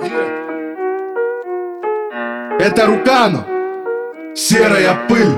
Это Рукано, серая пыль.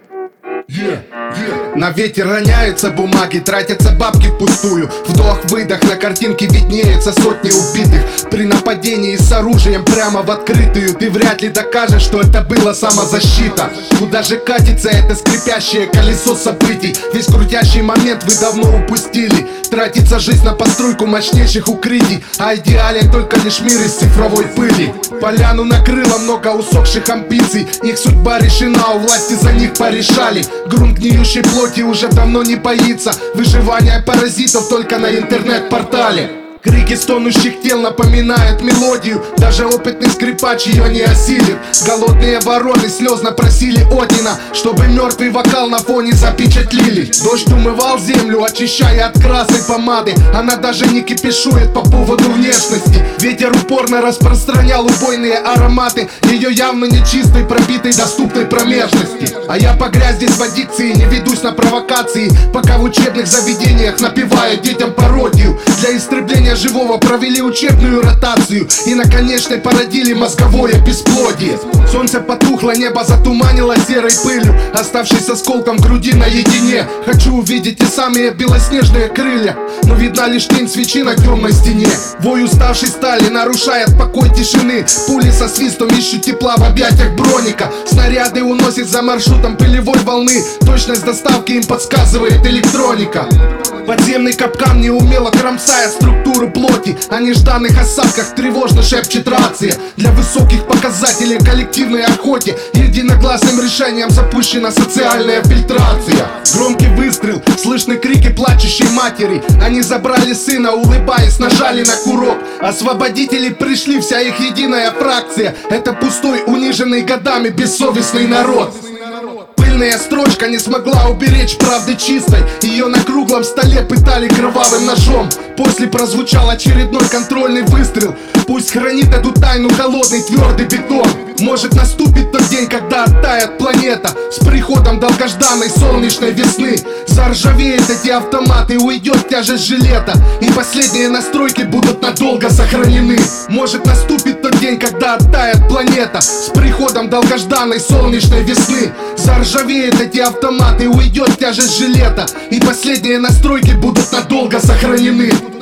На ветер роняются бумаги, тратятся бабки впустую. Вдох-выдох, на картинке виднеется сотни убитых. При нападении с оружием прямо в открытую ты вряд ли докажешь, что это была самозащита. Куда же катится это скрипящее колесо событий? Весь крутящий момент вы давно упустили. Тратится жизнь на постройку мощнейших укрытий, а идеален только лишь мир из цифровой пыли. Поляну накрыло много усохших амбиций. Их судьба решена, у власти за них порешали. Грунт гниющей плоти уже давно не боится выживания паразитов только на интернет-портале. Крики стонущих тел напоминают мелодию. Даже опытный скрипач ее не осилит. Голодные вороны слезно просили Одина, чтобы мертвый вокал на фоне запечатлили. Дождь умывал землю, очищая от красной помады. Она даже не кипишует по поводу внешности. Ветер упорно распространял убойные ароматы ее явно нечистой, пробитой, доступной промежности. А я погряз здесь в аддикции, не ведусь на провокации, пока в учебных заведениях напеваю детям пародию. Для истребления живого провели учебную ротацию и на конечной породили мозговое бесплодие. Солнце потухло, небо затуманило серой пылью, оставшись осколком груди наедине. Хочу увидеть те самые белоснежные крылья, но видна лишь тень свечи на темной стене. Вой уставшей стали нарушает покой тишины. Пули со свистом ищут тепла в объятиях броника. Снаряды уносят за маршрутом пылевой волны. Точность доставки им подсказывает электроника. Подземный капкан неумело кромсая структуру плоти. О нежданных осадках тревожно шепчет рация. Для высоких показателей коллективной охоте единогласным решением запущена социальная фильтрация. Громкий выстрел, слышны крики плачущей матери. Они забрали сына, улыбаясь, нажали на курок. Освободители пришли, вся их единая фракция. Это пустой, униженный годами бессовестный народ. Пыльная строчка не смогла уберечь правды чистой. Ее на круглом столе пытали кровавым ножом. После прозвучал очередной контрольный выстрел. Пусть хранит эту тайну холодный твердый бетон. Может наступит тот день, когда оттает планета с приходом долгожданной солнечной весны. Заржавеют эти автоматы, уйдет тяжесть жилета, и последние настройки будут надолго сохранены. Может наступит тот день, когда оттает планета с приходом долгожданной солнечной весны. Заржавеют эти автоматы, уйдет тяжесть жилета, и последние настройки будут надолго сохранены.